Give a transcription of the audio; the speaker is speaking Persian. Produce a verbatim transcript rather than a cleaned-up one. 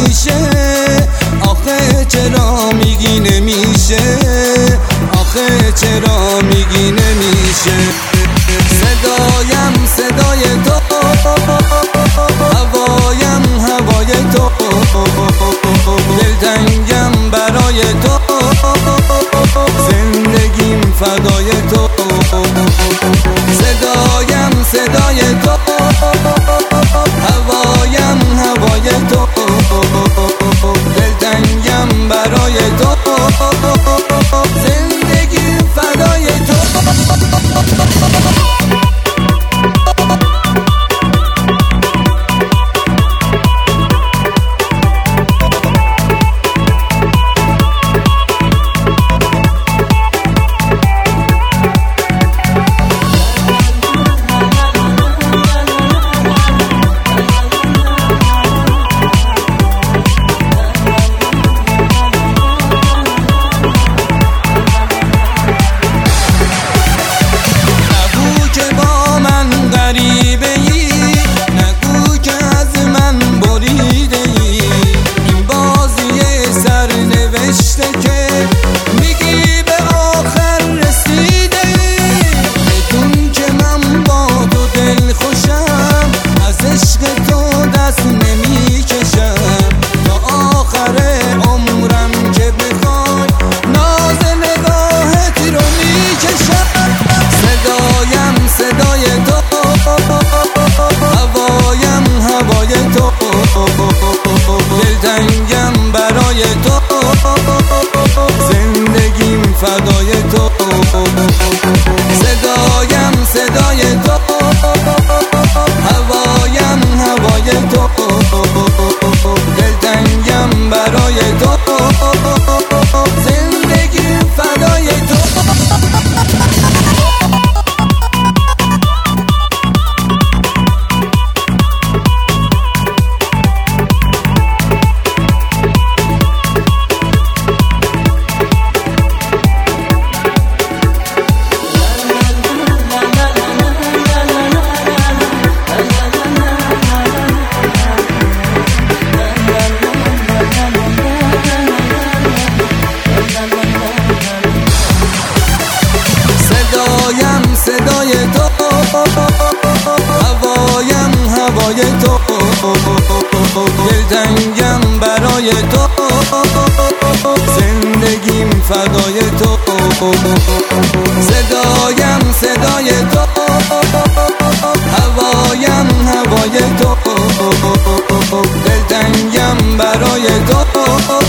نمیشه، آخه چرا میگی نمیشه، آخه چرا میگی نمیشه. صدایم صدای تو، هوایم هوای تو، دلتنگم برای تو، زندگیم فدای تو. صدایم صدای تو، هوایم هوای تو، دلتنگم برای تو، زندگیم فدای تو. دلتنگم برای تو، زندگیم فدای تو. صدایم صدای تو، هوایم هوای تو، دلتنگم برای تو، زندگیم فدای تو. صدای تو، هوایم هوای تو، دلتنگم برای تو، زندگیم فدای تو. صدایم صدای تو، هوایم هوای تو، دلتنگم برای تو.